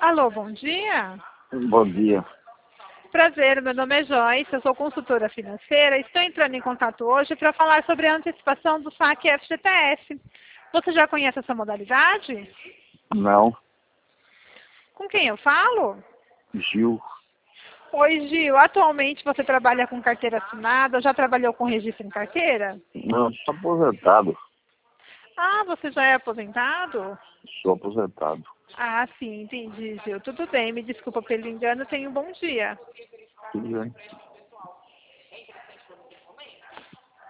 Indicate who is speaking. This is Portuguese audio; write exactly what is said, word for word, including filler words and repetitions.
Speaker 1: Alô, bom dia.
Speaker 2: Bom dia.
Speaker 1: Prazer, meu nome é Joyce, eu sou consultora financeira. Estou entrando em contato hoje para falar sobre a antecipação do saque F G T S. Você já conhece essa modalidade?
Speaker 2: Não.
Speaker 1: Com quem eu falo?
Speaker 2: Gil.
Speaker 1: Oi, Gil. Atualmente você trabalha com carteira assinada ou já trabalhou com registro em carteira?
Speaker 2: Não, sou aposentado.
Speaker 1: Ah, você já é aposentado?
Speaker 2: Sou aposentado.
Speaker 1: Ah, sim, entendi, Gil. Tudo bem, me desculpa pelo engano, tenha um bom dia.
Speaker 2: Tudo bem.